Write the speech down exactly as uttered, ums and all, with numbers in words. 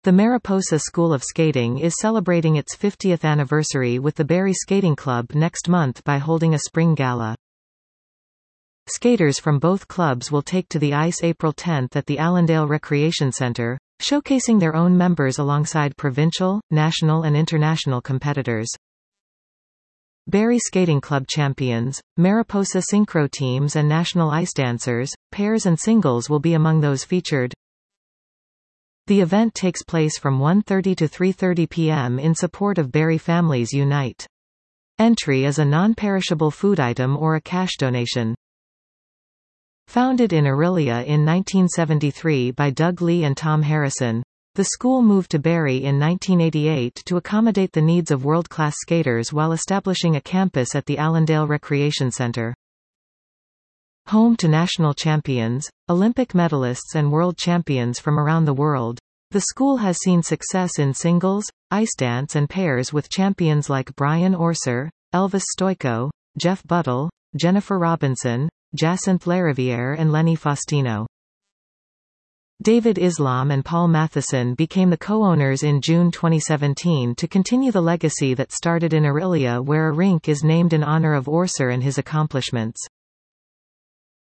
The Mariposa School of Skating is celebrating its fiftieth anniversary with the Barrie Skating Club next month by holding a spring gala. Skaters from both clubs will take to the ice April tenth at the Allendale Recreation Center, showcasing their own members alongside provincial, national and international competitors. Barrie Skating Club champions, Mariposa synchro teams and national ice dancers, pairs and singles will be among those featured. The event takes place from one thirty to three thirty p m in support of Barrie Families Unite. Entry is a non-perishable food item or a cash donation. Founded in Orillia in nineteen seventy-three by Doug Lee and Tom Harrison, the school moved to Barrie in nineteen eighty-eight to accommodate the needs of world-class skaters while establishing a campus at the Allendale Recreation Center. Home to national champions, Olympic medalists and world champions from around the world, the school has seen success in singles, ice dance and pairs with champions like Brian Orser, Elvis Stoico, Jeff Buttle, Jennifer Robinson, Jacinth Lariviere and Lenny Faustino. David Islam and Paul Matheson became the co-owners in June twenty seventeen to continue the legacy that started in Orillia, where a rink is named in honor of Orser and his accomplishments.